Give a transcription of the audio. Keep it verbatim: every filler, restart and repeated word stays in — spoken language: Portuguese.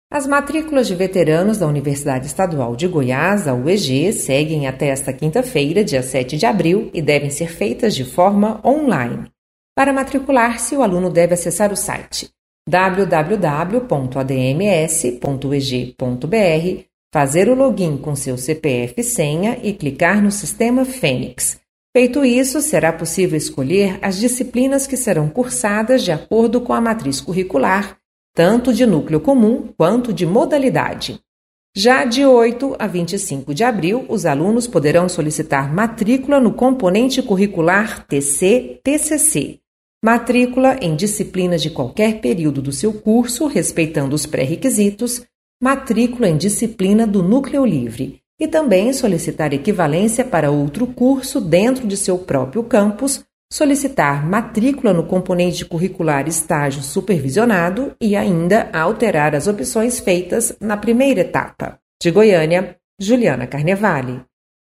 As matrículas de veteranos da Universidade Estadual de Goiás, a U E G, seguem até esta quinta-feira, dia sete de abril, e devem ser feitas de forma online. Para matricular-se, o aluno deve acessar o site w w w ponto a d m s ponto u e g ponto b r, fazer o login com seu C P F e senha e clicar no sistema Fênix. Feito isso, será possível escolher as disciplinas que serão cursadas de acordo com a matriz curricular, tanto de núcleo comum quanto de modalidade. Já de oito a vinte e cinco de abril, os alunos poderão solicitar matrícula no componente curricular T C T C C, matrícula em disciplinas de qualquer período do seu curso, respeitando os pré-requisitos, matrícula em disciplina do núcleo livre e também solicitar equivalência para outro curso dentro de seu próprio campus, solicitar matrícula no componente curricular estágio supervisionado e ainda alterar as opções feitas na primeira etapa. De Goiânia, Juliana Carnevale.